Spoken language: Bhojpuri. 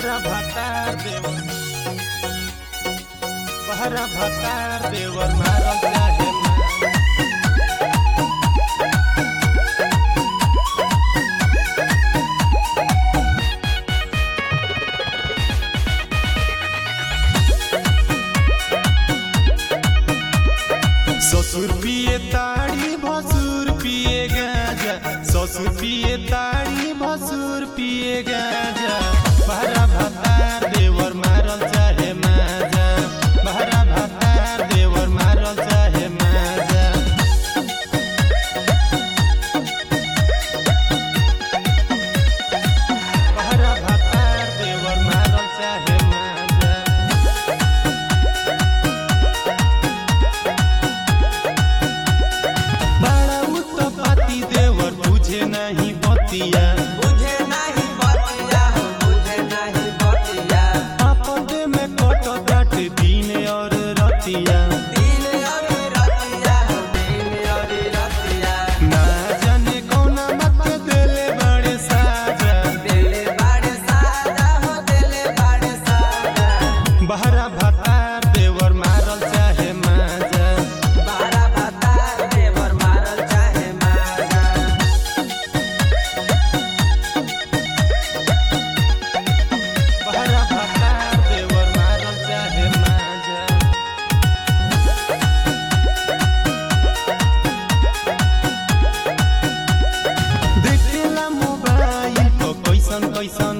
बहरा भातार देवर मारल चाहे ससुर पिए ताड़ी भसुर पिए गांजा, ससुर पिए ताड़ी भसुर पिए गांजा। बहरा भातार देवर मारल चाहे माजा, बहरा भातार देवर मारल चाहे माजा। बहरा भातार देवर मारल चाहे माजा। बड़ा उत्तपाती देवर बुझे नहीं बतिया, बुझे नहीं बतिया हो, बुझे नहीं बतिया। आपदे में कटो काट दिन और रतिया। दिन और रतिया हो, दिन और रतिया। ना जाने कौना मत देले बड़े साजा, दिले बाड़े साजा हो, दिले बाड़े साजा। बहरा भातार देवर मारल चाहे माजा। बारा भातार देवर मारल चाहे माजा। बहरा भातार देवर मारल चाहे माजा। देखेला मोबाइल तो कैसन कैसन